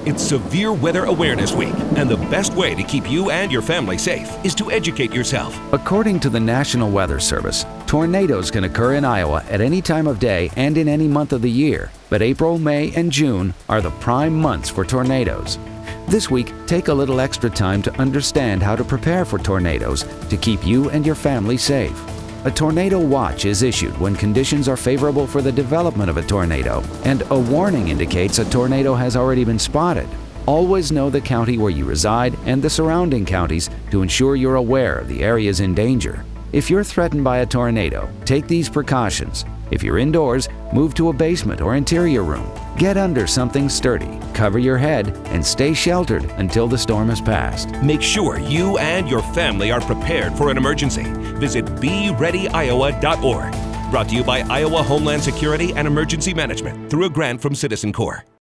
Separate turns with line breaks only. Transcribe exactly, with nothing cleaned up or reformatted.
It's Severe Weather Awareness Week, and the best way to keep you and your family safe is to educate yourself.
According to the National Weather Service, tornadoes can occur in Iowa at any time of day and in any month of the year, but April, May, and June are the prime months for tornadoes. This week, take a little extra time to understand how to prepare for tornadoes to keep you and your family safe. A tornado watch is issued when conditions are favorable for the development of a tornado, and a warning indicates a tornado has already been spotted. Always know the county where you reside and the surrounding counties to ensure you're aware of the areas in danger. If you're threatened by a tornado, take these precautions. If you're indoors, move to a basement or interior room. Get under something sturdy, cover your head, and stay sheltered until the storm has passed.
Make sure you and your family are prepared for an emergency. Visit be ready iowa dot org. Brought to you by Iowa Homeland Security and Emergency Management through a grant from Citizen Corps.